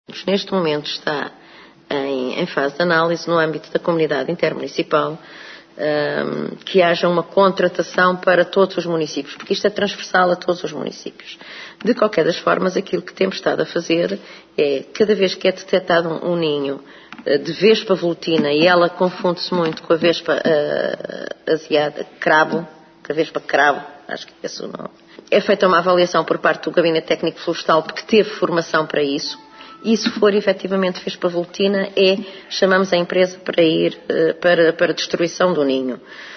Neste momento está em fase de análise no âmbito da comunidade intermunicipal, que haja uma contratação para todos os municípios, porque isto é transversal a todos os municípios. De qualquer das formas, aquilo que temos estado a fazer é, cada vez que é detectado um ninho de vespa velutina, e ela confunde-se muito com a vespa asiática, cravo, com a vespa cravo, acho que é esse o nome, é feita uma avaliação por parte do Gabinete Técnico Florestal, porque teve formação para isso. E se for efetivamente vespa velutina, chamamos a empresa para ir para a destruição do ninho.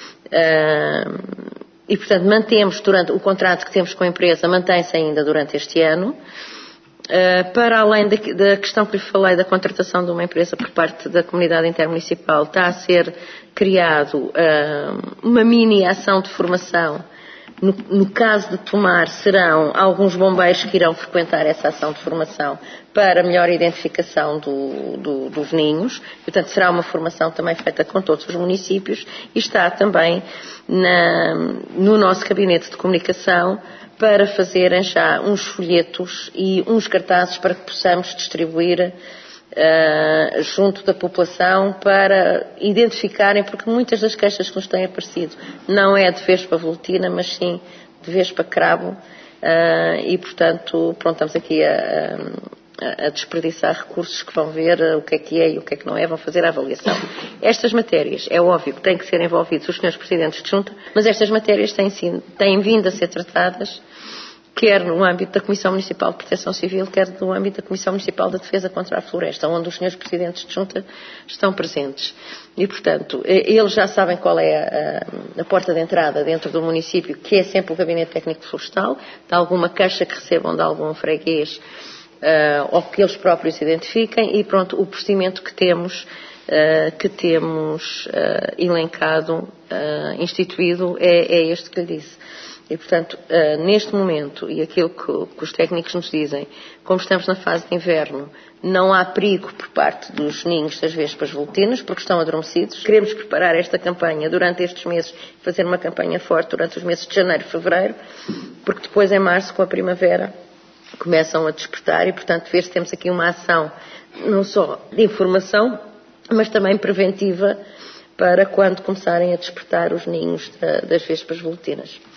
E, portanto, mantemos durante o contrato que temos com a empresa, mantém-se ainda durante este ano. Para além da questão que lhe falei da contratação de uma empresa por parte da comunidade intermunicipal, está a ser criado uma mini ação de formação. No caso de tomar, serão alguns bombeiros que irão frequentar essa ação de formação para melhor identificação dos ninhos. Portanto, será uma formação também feita com todos os municípios e está também no nosso gabinete de comunicação para fazerem já uns folhetos e uns cartazes para que possamos distribuir junto da população para identificarem, porque muitas das queixas que nos têm aparecido não é de vespa velutina, mas sim de vespa cravo, e portanto, pronto, estamos aqui a desperdiçar recursos que vão ver o que é e o que é que não é, vão fazer a avaliação. Estas matérias, é óbvio que têm que ser envolvidos os senhores presidentes de junta, mas estas matérias têm vindo a ser tratadas quer no âmbito da Comissão Municipal de Proteção Civil, quer no âmbito da Comissão Municipal de Defesa contra a Floresta, onde os senhores presidentes de junta estão presentes. E, portanto, eles já sabem qual é a porta de entrada dentro do município, que é sempre o Gabinete Técnico Florestal, de alguma queixa que recebam de algum freguês, ou que eles próprios identifiquem, e pronto, o procedimento que temos elencado, instituído, é este que lhe disse. E, portanto, neste momento, e aquilo que os técnicos nos dizem, como estamos na fase de inverno, não há perigo por parte dos ninhos das vespas volutinas, porque estão adormecidos. Queremos preparar esta campanha durante estes meses, fazer uma campanha forte durante os meses de janeiro e fevereiro, porque depois, em março, com a primavera, começam a despertar e, portanto, ver se temos aqui uma ação não só de informação, mas também preventiva para quando começarem a despertar os ninhos das vespas volutinas.